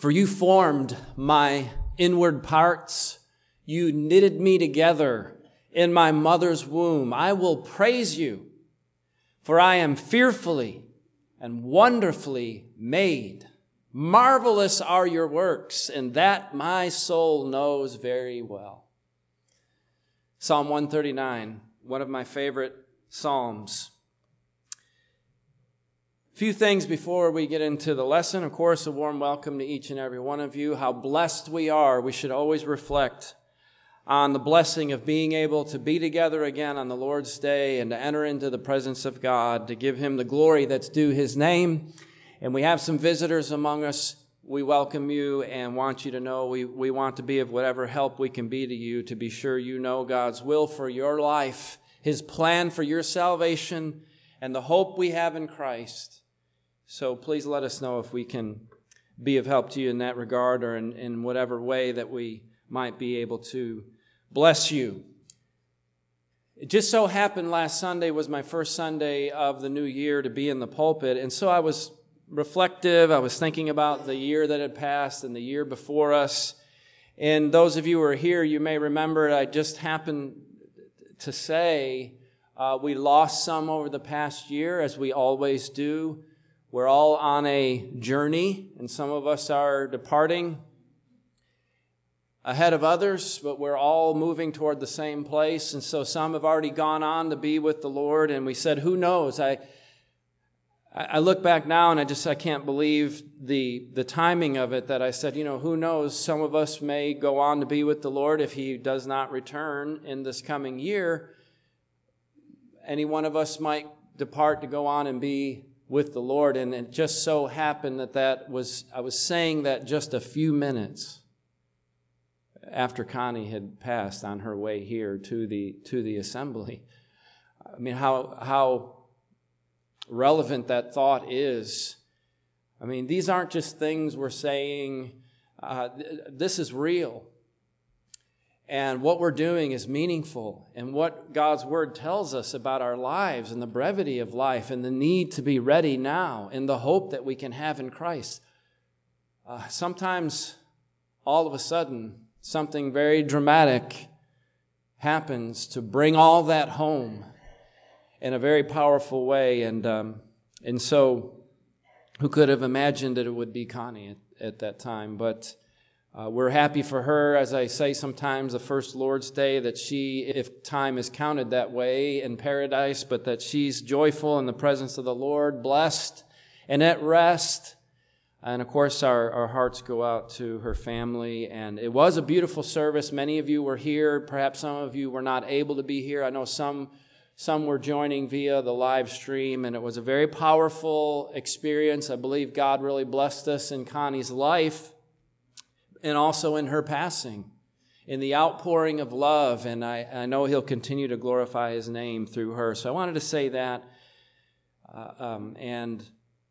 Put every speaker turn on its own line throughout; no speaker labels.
For you formed my inward parts. You knitted me together in my mother's womb. I will praise you, for I am fearfully and wonderfully made. Marvelous are your works, and that my soul knows very well. Psalm 139, one of my favorite psalms. A few things before we get into the lesson. Of course, a warm welcome to each and every one of you. How blessed we are. We should always reflect on the blessing of being able to be together again on the Lord's Day and to enter into the presence of God, to give Him the glory that's due His name. And we have some visitors among us. We welcome you and want you to know we want to be of whatever help we can be to you, to be sure you know God's will for your life, His plan for your salvation, and the hope we have in Christ. So please let us know if we can be of help to you in that regard or in whatever way that we might be able to bless you. It just so happened last Sunday was my first Sunday of the new year to be in the pulpit, and so I was reflective. I was thinking about the year that had passed and the year before us. And those of you who are here, you may remember I just happened to say we lost some over the past year, as we always do. We're all on a journey, and some of us are departing ahead of others, but we're all moving toward the same place. And so some have already gone on to be with the Lord, and we said, who knows? I look back now, and I can't believe the timing of it, that I said, who knows? Some of us may go on to be with the Lord if He does not return in this coming year. Any one of us might depart to go on and be with the Lord, and it just so happened I was saying that just a few minutes after Connie had passed on her way here to the assembly. I mean, how relevant that thought is. I mean, these aren't just things we're saying. This is real. And what we're doing is meaningful. And what God's Word tells us about our lives and the brevity of life and the need to be ready now in the hope that we can have in Christ. Sometimes, all of a sudden, something very dramatic happens to bring all that home in a very powerful way. And so, who could have imagined that it would be Connie at that time? But we're happy for her, as I say sometimes, the first Lord's Day, that she, if time is counted that way, in paradise, but that she's joyful in the presence of the Lord, blessed and at rest. And of course, our hearts go out to her family. And it was a beautiful service. Many of you were here. Perhaps some of you were not able to be here. I know some were joining via the live stream, and it was a very powerful experience. I believe God really blessed us in Connie's life, and also in her passing, in the outpouring of love, and I know He'll continue to glorify His name through her. So I wanted to say that, and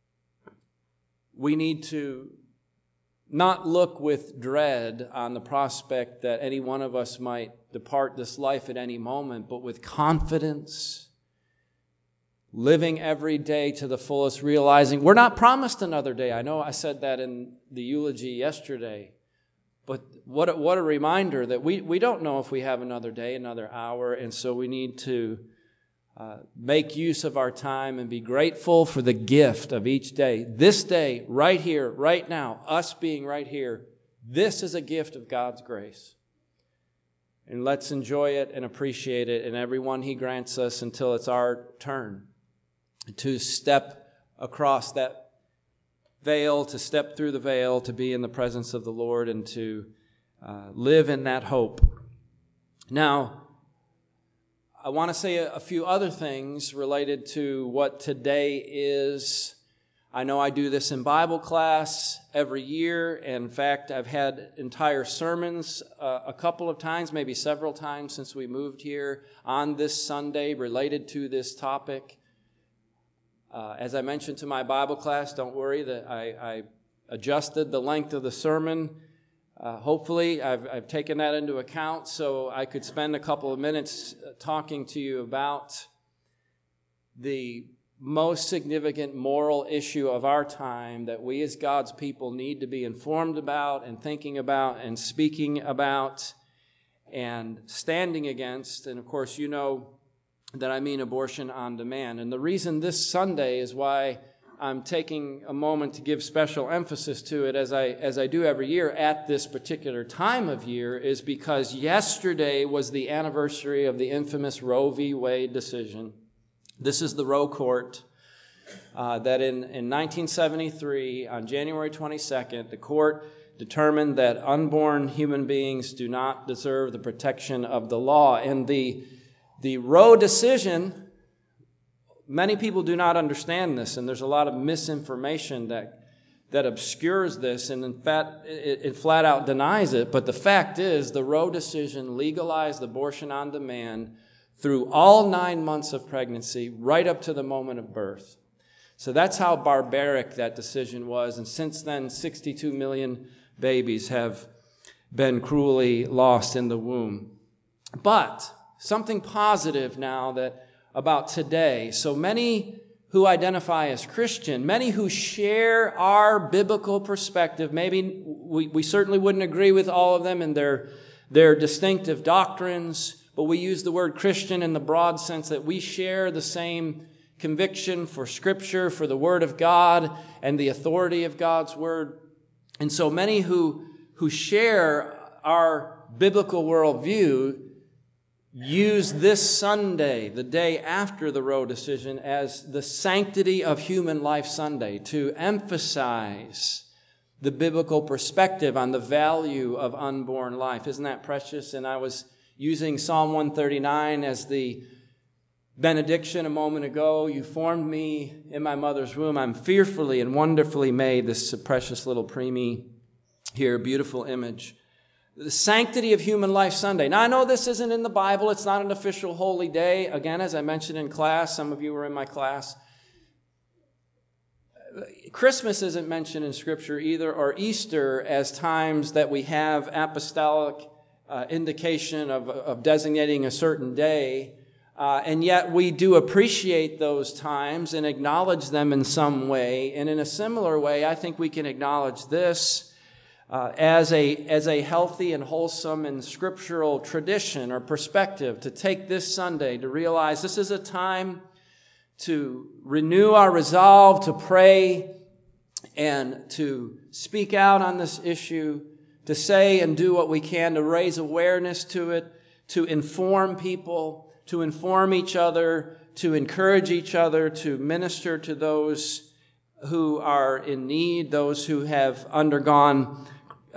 we need to not look with dread on the prospect that any one of us might depart this life at any moment, but with confidence, living every day to the fullest, realizing we're not promised another day. I know I said that in the eulogy yesterday. But what a reminder that we don't know if we have another day, another hour, and so we need to make use of our time and be grateful for the gift of each day. This day, right here, right now, us being right here, this is a gift of God's grace. And let's enjoy it and appreciate it in every one He grants us until it's our turn to step across that veil, to step through the veil, to be in the presence of the Lord and to live in that hope. Now, I want to say a few other things related to what today is. I know I do this in Bible class every year. In fact, I've had entire sermons a couple of times, maybe several times since we moved here on this Sunday related to this topic. As I mentioned to my Bible class, don't worry that I adjusted the length of the sermon. Hopefully, I've taken that into account so I could spend a couple of minutes talking to you about the most significant moral issue of our time that we as God's people need to be informed about and thinking about and speaking about and standing against. And of course, you know that I mean abortion on demand. And the reason this Sunday is why I'm taking a moment to give special emphasis to it, as I do every year at this particular time of year, is because yesterday was the anniversary of the infamous Roe v. Wade decision. This is the Roe Court that in 1973, on January 22nd, the court determined that unborn human beings do not deserve the protection of the law. And the Roe decision, many people do not understand this, and there's a lot of misinformation that obscures this, and in fact, it flat out denies it. But the fact is, the Roe decision legalized abortion on demand through all 9 months of pregnancy, right up to the moment of birth. So that's how barbaric that decision was, and since then, 62 million babies have been cruelly lost in the womb. But something positive now about today. So many who identify as Christian, many who share our biblical perspective, maybe we certainly wouldn't agree with all of them and their distinctive doctrines, but we use the word Christian in the broad sense that we share the same conviction for Scripture, for the Word of God, and the authority of God's Word. And so many who share our biblical worldview use this Sunday, the day after the Roe decision, as the Sanctity of Human Life Sunday, to emphasize the biblical perspective on the value of unborn life. Isn't that precious? And I was using Psalm 139 as the benediction a moment ago. You formed me in my mother's womb. I'm fearfully and wonderfully made. This precious little preemie here, beautiful image. The Sanctity of Human Life Sunday. Now, I know this isn't in the Bible. It's not an official holy day. Again, as I mentioned in class, some of you were in my class. Christmas isn't mentioned in Scripture either, or Easter as times that we have apostolic indication of designating a certain day. And yet we do appreciate those times and acknowledge them in some way. And in a similar way, I think we can acknowledge this as a healthy and wholesome and scriptural tradition or perspective, to take this Sunday to realize this is a time to renew our resolve to pray and to speak out on this issue, to say and do what we can to raise awareness to it, to inform people, to inform each other, to encourage each other, to minister to those who are in need, those who have undergone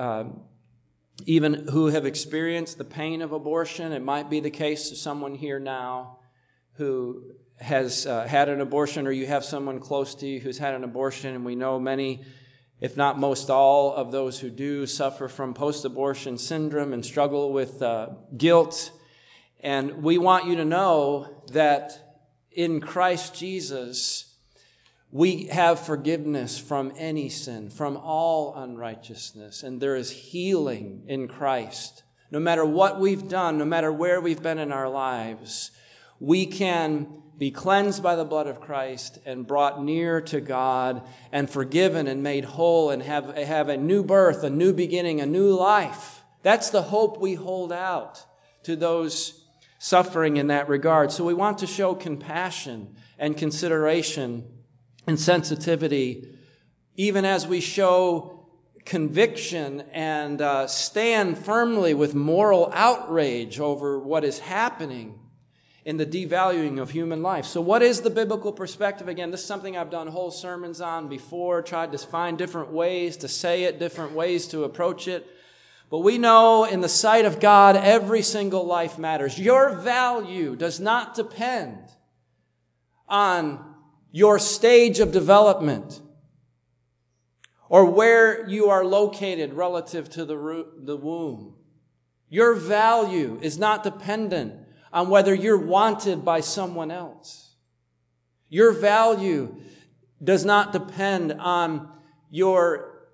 even who have experienced the pain of abortion. It might be the case to someone here now who has had an abortion, or you have someone close to you who's had an abortion, and we know many, if not most all, of those who do suffer from post-abortion syndrome and struggle with guilt. And we want you to know that in Christ Jesus, we have forgiveness from any sin, from all unrighteousness, and there is healing in Christ. No matter what we've done, no matter where we've been in our lives, we can be cleansed by the blood of Christ and brought near to God and forgiven and made whole and have a new birth, a new beginning, a new life. That's the hope we hold out to those suffering in that regard. So we want to show compassion and consideration and sensitivity, even as we show conviction and stand firmly with moral outrage over what is happening in the devaluing of human life. So what is the biblical perspective? Again, this is something I've done whole sermons on before, tried to find different ways to say it, different ways to approach it. But we know in the sight of God, every single life matters. Your value does not depend on your stage of development or where you are located relative to the womb. Your value is not dependent on whether you're wanted by someone else. Your value does not depend on your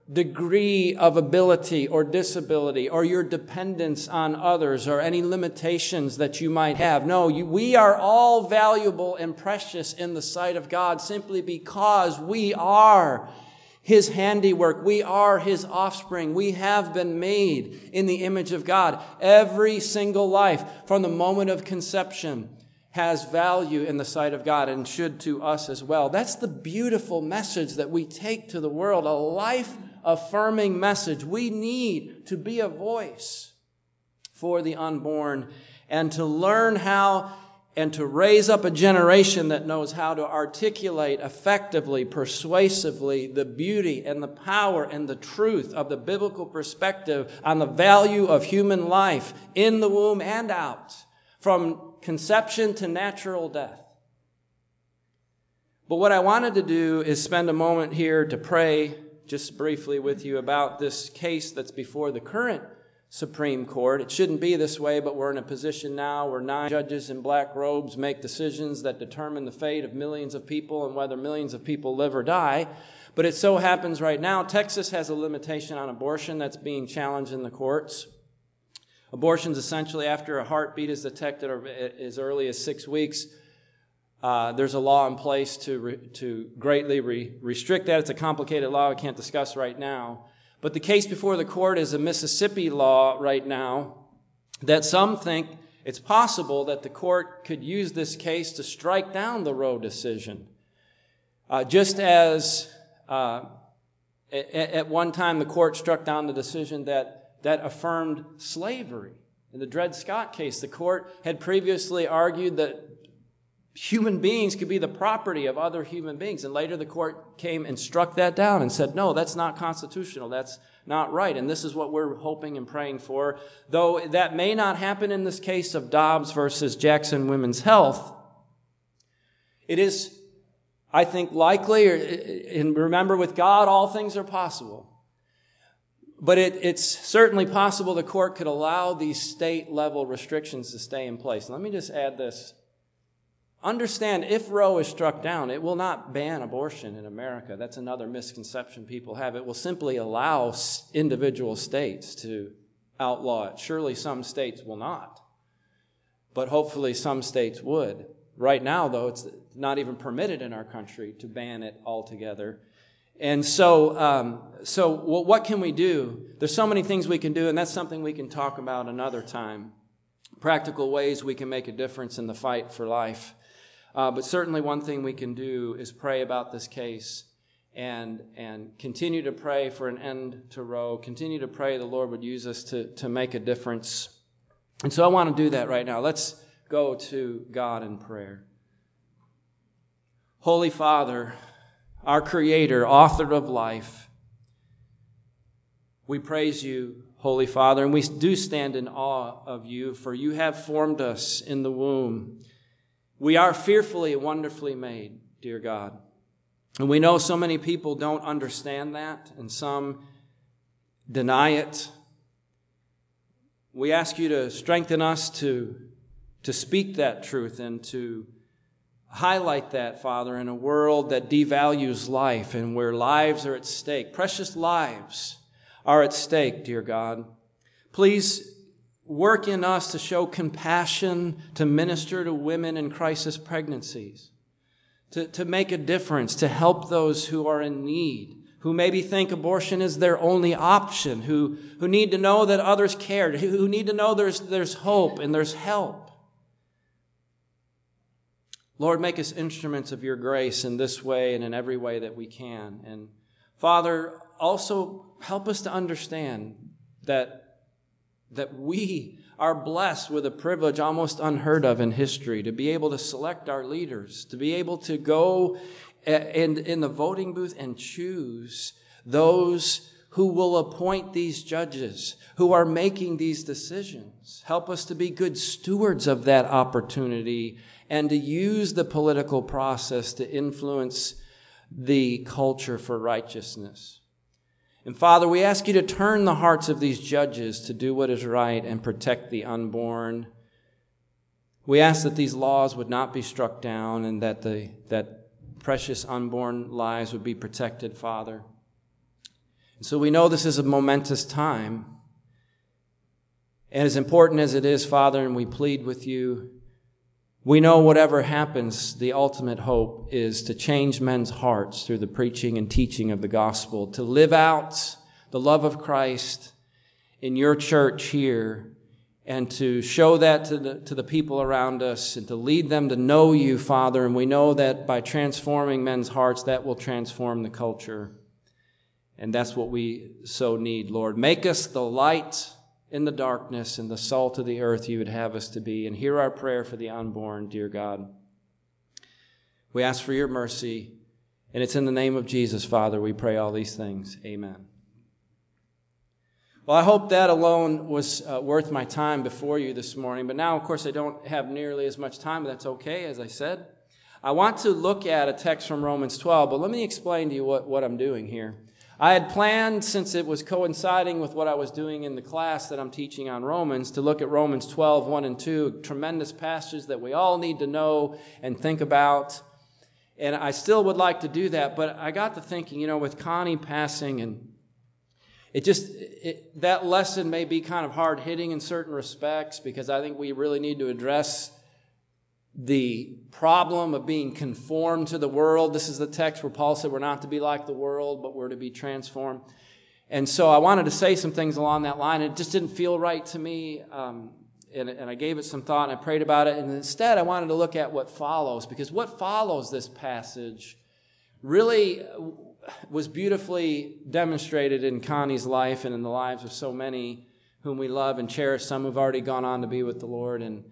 degree of ability or disability or your dependence on others or any limitations that you might have. No, we are all valuable and precious in the sight of God simply because we are His handiwork. We are His offspring. We have been made in the image of God. Every single life from the moment of conception has value in the sight of God and should to us as well. That's the beautiful message that we take to the world, a life-affirming message. We need to be a voice for the unborn and to learn how and to raise up a generation that knows how to articulate effectively, persuasively, the beauty and the power and the truth of the biblical perspective on the value of human life in the womb and out, from conception to natural death. But what I wanted to do is spend a moment here to pray just briefly with you about this case that's before the current Supreme Court. It shouldn't be this way, but we're in a position now where 9 judges in black robes make decisions that determine the fate of millions of people and whether millions of people live or die. But it so happens right now, Texas has a limitation on abortion that's being challenged in the courts. Abortion's essentially after a heartbeat is detected as early as 6 weeks. There's a law in place to greatly restrict that. It's a complicated law we can't discuss right now. But the case before the court is a Mississippi law right now that some think it's possible that the court could use this case to strike down the Roe decision. Just as at one time the court struck down the decision that affirmed slavery. In the Dred Scott case, the court had previously argued that human beings could be the property of other human beings. And later the court came and struck that down and said, no, that's not constitutional. That's not right. And this is what we're hoping and praying for. Though that may not happen in this case of Dobbs versus Jackson Women's Health, it is, I think, likely, and remember, with God, all things are possible. But it's certainly possible the court could allow these state-level restrictions to stay in place. Let me just add this. Understand, if Roe is struck down, it will not ban abortion in America. That's another misconception people have. It will simply allow individual states to outlaw it. Surely some states will not. But hopefully some states would. Right now, though, it's not even permitted in our country to ban it altogether. And so what can we do? There's so many things we can do, and that's something we can talk about another time. Practical ways we can make a difference in the fight for life. But certainly one thing we can do is pray about this case and continue to pray for an end to Roe. Continue to pray the Lord would use us to make a difference. And so I want to do that right now. Let's go to God in prayer. Holy Father, our Creator, author of life, we praise you, Holy Father, and we do stand in awe of you, for you have formed us in the womb. We are fearfully and wonderfully made, dear God. And we know so many people don't understand that, and some deny it. We ask you to strengthen us to speak that truth and to highlight that, Father, in a world that devalues life and where lives are at stake. Precious lives are at stake, dear God. Please work in us to show compassion, to minister to women in crisis pregnancies, to make a difference, to help those who are in need, who maybe think abortion is their only option, who need to know that others care, who need to know there's hope and there's help. Lord, make us instruments of your grace in this way and in every way that we can. And Father, also help us to understand that we are blessed with a privilege almost unheard of in history, to be able to select our leaders, to be able to go in the voting booth and choose those who will appoint these judges, who are making these decisions. Help us to be good stewards of that opportunity and to use the political process to influence the culture for righteousness. And Father, we ask you to turn the hearts of these judges to do what is right and protect the unborn. We ask that these laws would not be struck down and that precious unborn lives would be protected, Father. So we know this is a momentous time. And as important as it is, Father, and we plead with you, we know whatever happens, the ultimate hope is to change men's hearts through the preaching and teaching of the gospel, to live out the love of Christ in your church here, and to show that to the people around us, and to lead them to know you, Father. And we know that by transforming men's hearts, that will transform the culture. And that's what we so need, Lord. Make us the light in the darkness and the salt of the earth you would have us to be. And hear our prayer for the unborn, dear God. We ask for your mercy, and it's in the name of Jesus, Father, we pray all these things. Amen. Well, I hope that alone was worth my time before you this morning. But now, of course, I don't have nearly as much time, but that's okay, as I said. I want to look at a text from Romans 12, but let me explain to you what I'm doing here. I had planned, since it was coinciding with what I was doing in the class that I'm teaching on Romans, to look at Romans 12, 1 and 2, tremendous passages that we all need to know and think about. And I still would like to do that, but I got to thinking, with Connie passing, and that lesson may be kind of hard-hitting in certain respects, because I think we really need to address the problem of being conformed to the world. This is the text where Paul said we're not to be like the world, but we're to be transformed. And so I wanted to say some things along that line. It just didn't feel right to me, and I gave it some thought, and I prayed about it. And instead, I wanted to look at what follows, because what follows this passage really was beautifully demonstrated in Connie's life and in the lives of so many whom we love and cherish, some who've already gone on to be with the Lord, and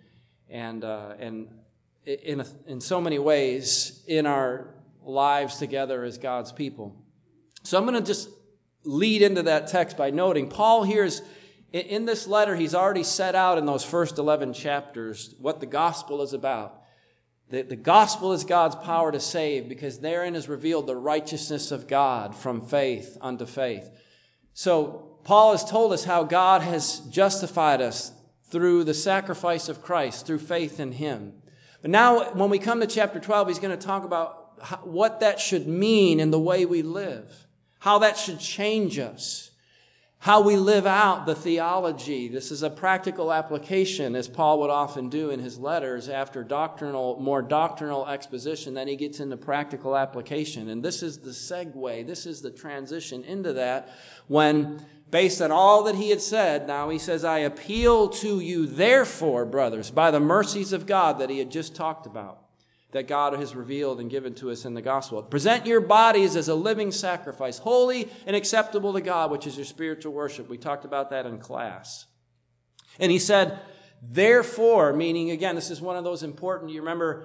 in so many ways in our lives together as God's people. So I'm going to just lead into that text by noting Paul here's in this letter, he's already set out in those first 11 chapters what the gospel is about. The gospel is God's power to save, because therein is revealed the righteousness of God from faith unto faith. So Paul has told us how God has justified us through the sacrifice of Christ, through faith in him. But now, when we come to chapter 12, he's going to talk about what that should mean in the way we live, how that should change us, how we live out the theology. This is a practical application, as Paul would often do in his letters. After more doctrinal exposition, then he gets into practical application. And this is the segue, this is the transition into that, when, based on all that he had said, now he says, I appeal to you, therefore, brothers, by the mercies of God that he had just talked about, that God has revealed and given to us in the gospel. Present your bodies as a living sacrifice, holy and acceptable to God, which is your spiritual worship. We talked about that in class. And he said, therefore, meaning, again, this is one of those important, you remember,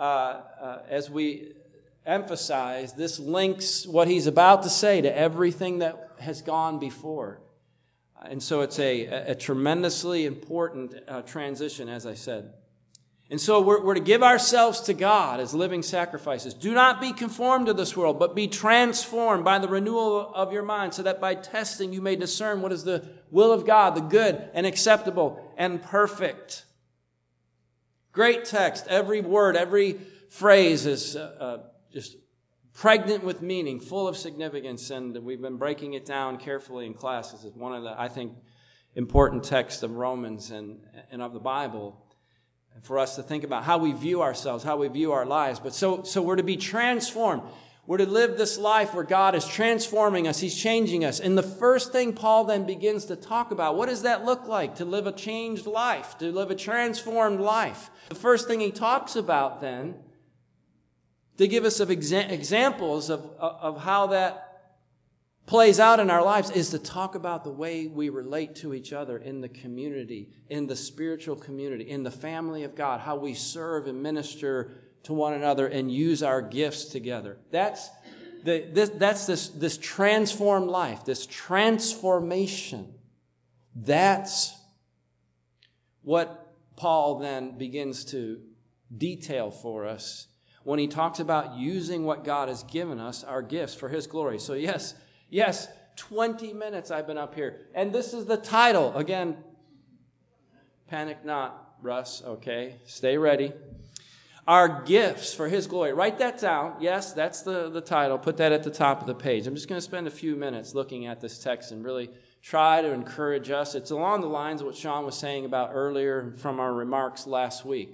as we emphasize, this links what he's about to say to everything that has gone before. And so it's a tremendously important transition, as I said. And so we're to give ourselves to God as living sacrifices. Do not be conformed to this world, but be transformed by the renewal of your mind, so that by testing you may discern what is the will of God, the good and acceptable and perfect. Great text. Every word, every phrase is just pregnant with meaning, full of significance, and we've been breaking it down carefully in class. This is one of the, I think, important texts of Romans and of the Bible, for us to think about how we view ourselves, how we view our lives. But so we're to be transformed. We're to live this life where God is transforming us. He's changing us. And the first thing Paul then begins to talk about, what does that look like to live a changed life, to live a transformed life? The first thing he talks about then, to give us examples of how that plays out in our lives, is to talk about the way we relate to each other in the community, in the spiritual community, in the family of God, how we serve and minister to one another and use our gifts together. That's this transformed life, this transformation. That's what Paul then begins to detail for us when he talks about using what God has given us, our gifts, for his glory. So yes, 20 minutes I've been up here. And this is the title. Again, panic not, Russ, okay? Stay ready. our gifts for His glory. Write that down. Yes, that's the title. Put that at the top of the page. I'm just going to spend a few minutes looking at this text and really try to encourage us. It's along the lines of what Sean was saying about earlier from our remarks last week.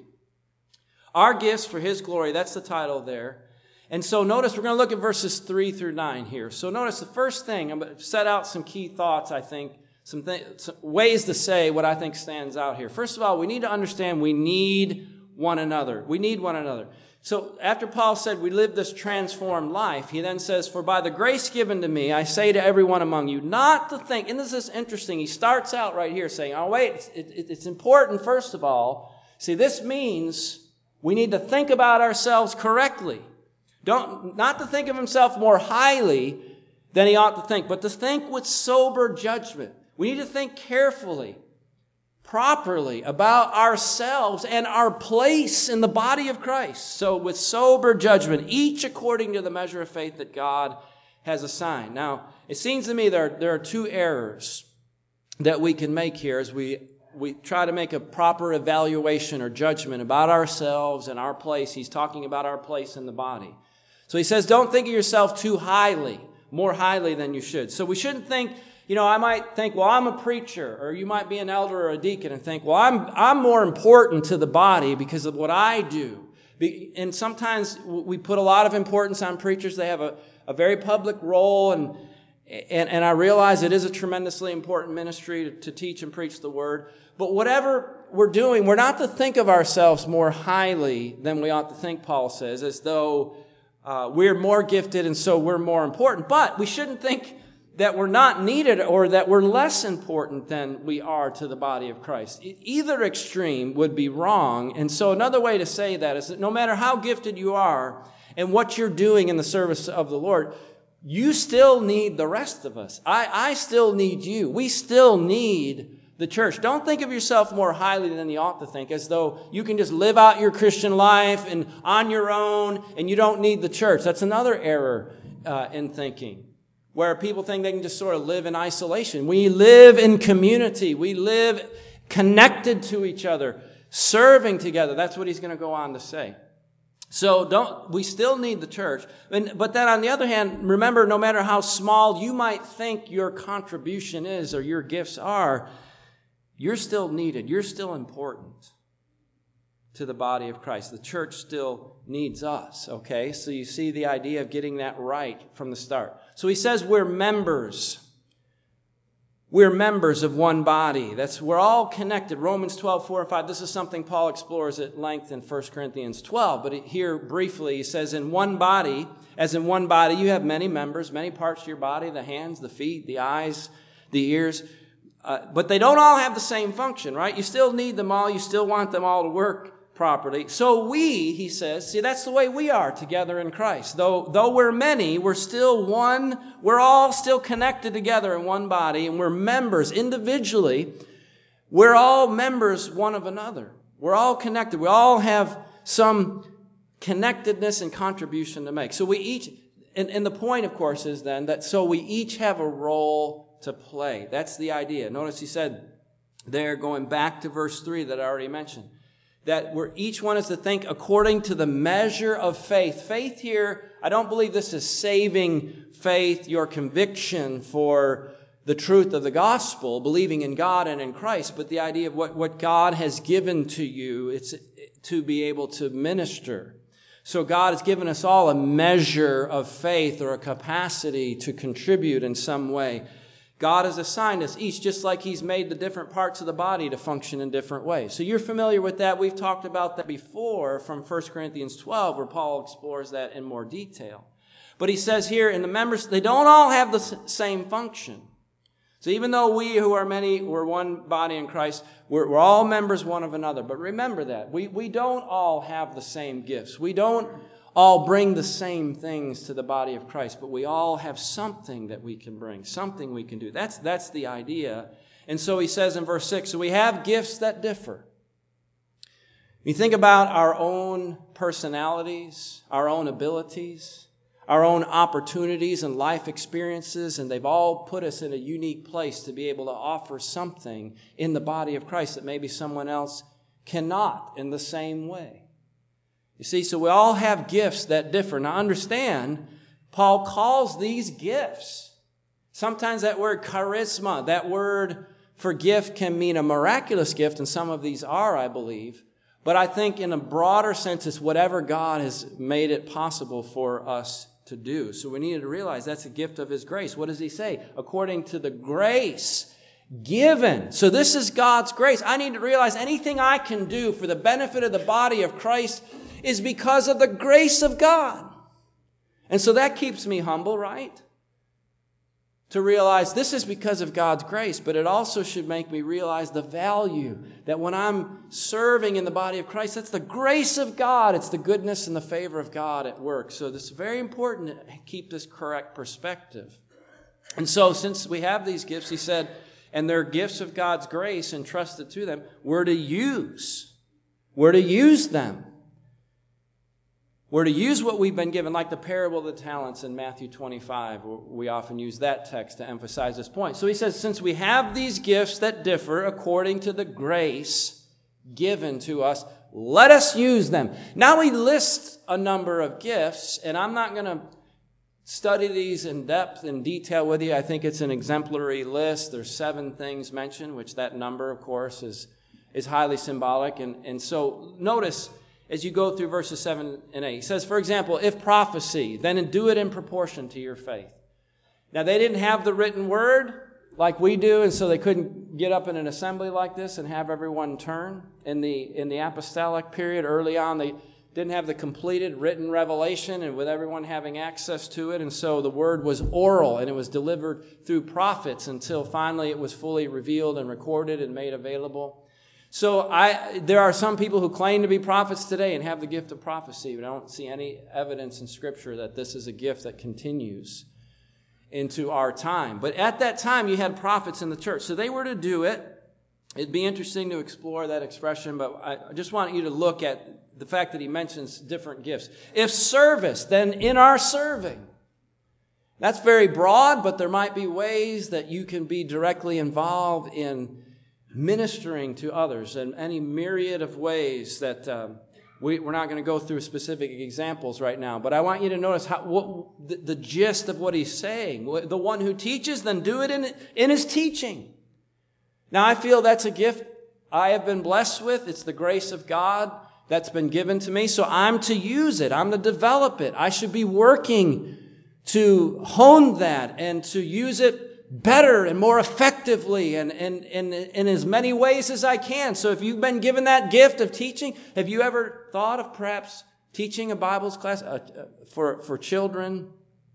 Our gifts for His glory, that's the title there. And so notice we're going to look at verses 3 through 9 here. So notice the first thing, I'm going to set out some key thoughts, I think, some ways to say what I think stands out here. First of all, we need to understand we need one another. We need one another. So after Paul said we live this transformed life, he then says, for by the grace given to me, I say to everyone among you, not to think, and this is interesting, he starts out right here saying, oh wait, it's important first of all. See, this means we need to think about ourselves correctly. Not to think of himself more highly than he ought to think, but to think with sober judgment. We need to think carefully, properly about ourselves and our place in the body of Christ. So with sober judgment, each according to the measure of faith that God has assigned. Now, it seems to me there are two errors that we can make here as we try to make a proper evaluation or judgment about ourselves and our place. He's talking about our place in the body. So he says, don't think of yourself too highly, more highly than you should. So we shouldn't think, I might think, well, I'm a preacher, or you might be an elder or a deacon and think, well, I'm more important to the body because of what I do. And sometimes we put a lot of importance on preachers. They have a very public role, and I realize it is a tremendously important ministry to teach and preach the word. But whatever we're doing, we're not to think of ourselves more highly than we ought to think, Paul says, as though we're more gifted and so we're more important. But we shouldn't think that we're not needed or that we're less important than we are to the body of Christ. Either extreme would be wrong. And so another way to say that is that no matter how gifted you are and what you're doing in the service of the Lord, you still need the rest of us. I still need you. We still need the church. Don't think of yourself more highly than you ought to think, as though you can just live out your Christian life and on your own and you don't need the church. That's another error in thinking, where people think they can just sort of live in isolation. We live in community. We live connected to each other, serving together. That's what he's going to go on to say. So we still need the church. But then on the other hand, remember, no matter how small you might think your contribution is or your gifts are, you're still needed. You're still important to the body of Christ. The church still needs us, okay? So you see the idea of getting that right from the start. So he says we're members. We're members of one body. We're all connected. Romans 12, 4 and 5. This is something Paul explores at length in 1 Corinthians 12. But here briefly he says, in one body, as in one body, you have many members, many parts of your body, the hands, the feet, the eyes, the ears. But they don't all have the same function, right? You still need them all. You still want them all to work properly. So he says, see, that's the way we are together in Christ. Though we're many, we're still one. We're all still connected together in one body, and we're members individually. We're all members one of another. We're all connected. We all have some connectedness and contribution to make. So we each, and the point, of course, is then that so we each have a role to play. That's the idea. Notice he said there, going back to verse 3 that I already mentioned, that each one is to think according to the measure of faith. Faith here, I don't believe this is saving faith, your conviction for the truth of the gospel, believing in God and in Christ, but the idea of what God has given to you, it's to be able to minister. So God has given us all a measure of faith or a capacity to contribute in some way. God has assigned us each, just like he's made the different parts of the body to function in different ways. So you're familiar with that. We've talked about that before from 1 Corinthians 12, where Paul explores that in more detail. But he says here, in the members, they don't all have the same function. So even though we who are many, we're one body in Christ, we're all members one of another. But remember that. We don't all have the same gifts. We don't all bring the same things to the body of Christ, but we all have something that we can bring, something we can do. That's the idea. And so he says in verse 6, so we have gifts that differ. You think about our own personalities, our own abilities, our own opportunities and life experiences, and they've all put us in a unique place to be able to offer something in the body of Christ that maybe someone else cannot in the same way. You see, so we all have gifts that differ. Now understand, Paul calls these gifts. Sometimes that word charisma, that word for gift can mean a miraculous gift, and some of these are, I believe. But I think in a broader sense, it's whatever God has made it possible for us to do. So we need to realize that's a gift of His grace. What does he say? According to the grace given. So this is God's grace. I need to realize anything I can do for the benefit of the body of Christ is because of the grace of God. And so that keeps me humble, right? To realize this is because of God's grace, but it also should make me realize the value that when I'm serving in the body of Christ, that's the grace of God. It's the goodness and the favor of God at work. So this is very important to keep this correct perspective. And so since we have these gifts, he said, and they're gifts of God's grace entrusted to them, we're to use them. We're to use what we've been given, like the parable of the talents in Matthew 25. We often use that text to emphasize this point. So he says, since we have these gifts that differ according to the grace given to us, let us use them. Now he lists a number of gifts, and I'm not going to study these in depth and detail with you. I think it's an exemplary list. There's 7 things mentioned, which that number, of course, is highly symbolic. And so notice, as you go through verses 7 and 8. He says, for example, if prophecy, then do it in proportion to your faith. Now, they didn't have the written word like we do, and so they couldn't get up in an assembly like this and have everyone turn. In the apostolic period early on, they didn't have the completed written revelation and with everyone having access to it, and so the word was oral, and it was delivered through prophets until finally it was fully revealed and recorded and made available. So there are some people who claim to be prophets today and have the gift of prophecy, but I don't see any evidence in Scripture that this is a gift that continues into our time. But at that time, you had prophets in the church, so they were to do it. It'd be interesting to explore that expression, but I just want you to look at the fact that he mentions different gifts. If service, then in our serving. That's very broad, but there might be ways that you can be directly involved in ministering to others in any myriad of ways that we're not going to go through specific examples right now. But I want you to notice the gist of what he's saying. The one who teaches, then do it in his teaching. Now, I feel that's a gift I have been blessed with. It's the grace of God that's been given to me. So I'm to use it. I'm to develop it. I should be working to hone that and to use it better and more effectively and in as many ways as I can. So if you've been given that gift of teaching, have you ever thought of perhaps teaching a Bible class for children,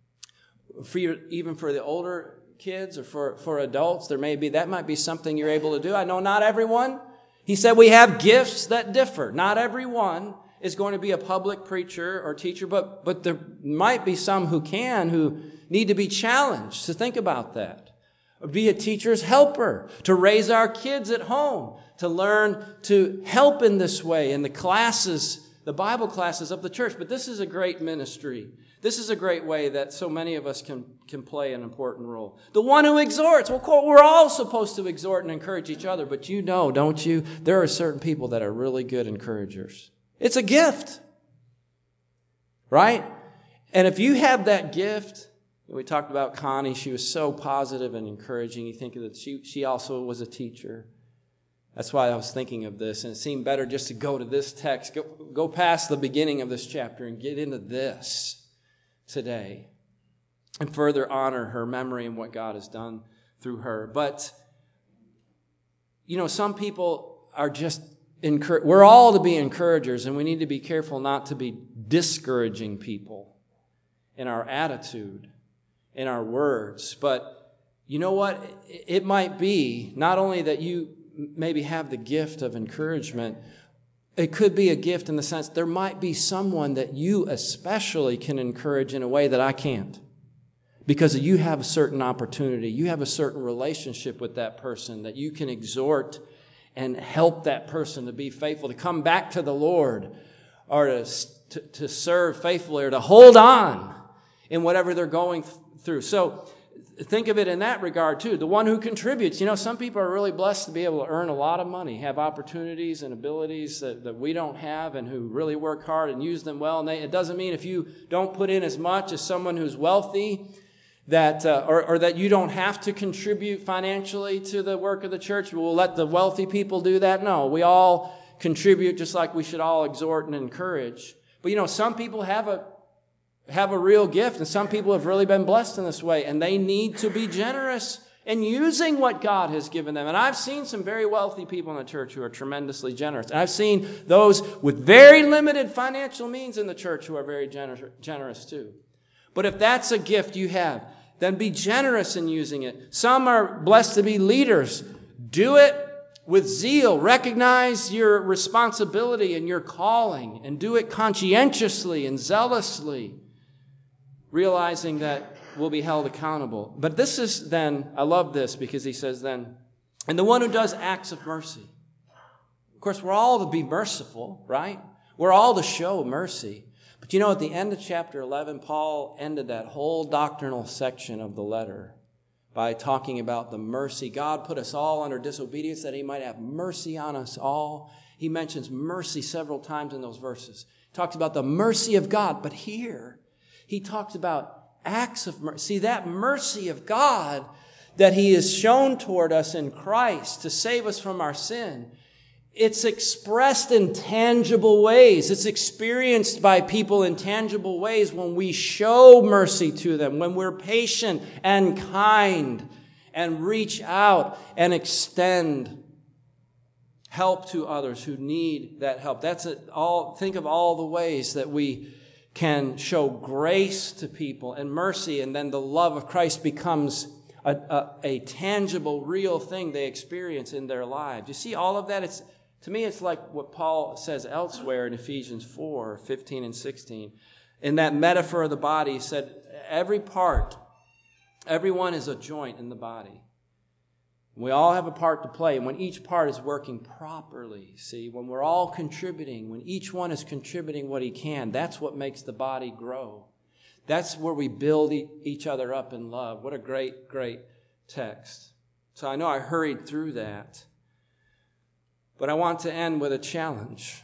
even for the older kids or for adults? That might be something you're able to do. I know not everyone. He said we have gifts that differ. Not everyone is going to be a public preacher or teacher, but there might be some who need to be challenged to think about that. Or be a teacher's helper, to raise our kids at home, to learn to help in this way in the classes, the Bible classes of the church. But this is a great ministry. This is a great way that so many of us can play an important role. The one who exhorts. Well, we're all supposed to exhort and encourage each other, but you know, don't you? There are certain people that are really good encouragers. It's a gift, right? And if you have that gift, we talked about Connie. She was so positive and encouraging. You think that she also was a teacher. That's why I was thinking of this. And it seemed better just to go to this text, go past the beginning of this chapter and get into this today and further honor her memory and what God has done through her. But, some people are just we're all to be encouragers, and we need to be careful not to be discouraging people in our attitude, in our words. But you know what? It might be not only that you maybe have the gift of encouragement, it could be a gift in the sense there might be someone that you especially can encourage in a way that I can't. Because you have a certain opportunity, you have a certain relationship with that person that you can exhort and help that person to be faithful, to come back to the Lord, or to serve faithfully, or to hold on in whatever they're going through. So think of it in that regard too. The one who contributes. You know, some people are really blessed to be able to earn a lot of money, have opportunities and abilities that we don't have, and who really work hard and use them well. And it doesn't mean if you don't put in as much as someone who's wealthy that or that you don't have to contribute financially to the work of the church. We'll let the wealthy people do that. No, we all contribute just like we should all exhort and encourage. But you know, some people have a real gift, and some people have really been blessed in this way, and they need to be generous in using what God has given them. And I've seen some very wealthy people in the church who are tremendously generous. And I've seen those with very limited financial means in the church who are very generous too. But if that's a gift you have, then be generous in using it. Some are blessed to be leaders. Do it with zeal. Recognize your responsibility and your calling, and do it conscientiously and zealously, realizing that we'll be held accountable. But this is then, I love this because he says then, and the one who does acts of mercy. Of course, we're all to be merciful, right? We're all to show mercy. But you know, at the end of chapter 11, Paul ended that whole doctrinal section of the letter by talking about the mercy. God put us all under disobedience that he might have mercy on us all. He mentions mercy several times in those verses. He talks about the mercy of God. But here, he talks about acts of mercy. See, that mercy of God that he has shown toward us in Christ to save us from our sin, it's expressed in tangible ways. It's experienced by people in tangible ways when we show mercy to them, when we're patient and kind and reach out and extend help to others who need that help. That's it. Think of all the ways that we can show grace to people and mercy, and then the love of Christ becomes a tangible, real thing they experience in their lives. You see all of that? To me, it's like what Paul says elsewhere in Ephesians 4, 15 and 16. In that metaphor of the body, he said, everyone is a joint in the body. We all have a part to play, and when each part is working properly, see, when we're all contributing, when each one is contributing what he can, that's what makes the body grow. That's where we build each other up in love. What a great, great text. So I know I hurried through that, but I want to end with a challenge.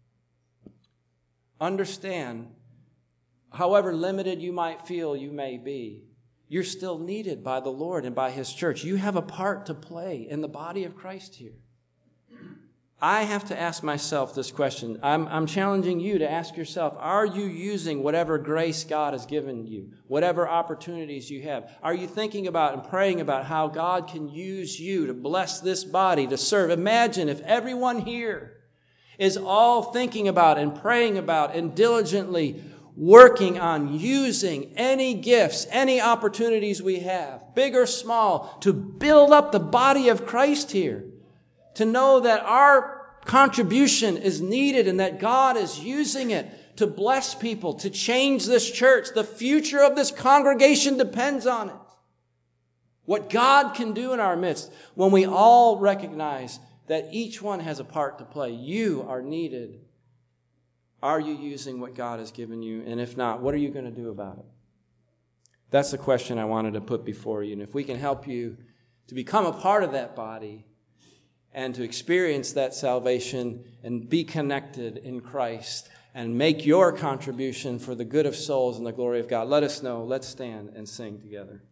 Understand, however limited you might feel you may be, you're still needed by the Lord and by his church. You have a part to play in the body of Christ here. I have to ask myself this question. I'm challenging you to ask yourself, are you using whatever grace God has given you, whatever opportunities you have? Are you thinking about and praying about how God can use you to bless this body, to serve? Imagine if everyone here is all thinking about and praying about and diligently working on using any gifts, any opportunities we have, big or small, to build up the body of Christ here. To know that our contribution is needed and that God is using it to bless people, to change this church. The future of this congregation depends on it. What God can do in our midst when we all recognize that each one has a part to play. You are needed. Are you using what God has given you? And if not, what are you going to do about it? That's the question I wanted to put before you. And if we can help you to become a part of that body and to experience that salvation and be connected in Christ and make your contribution for the good of souls and the glory of God, let us know. Let's stand and sing together.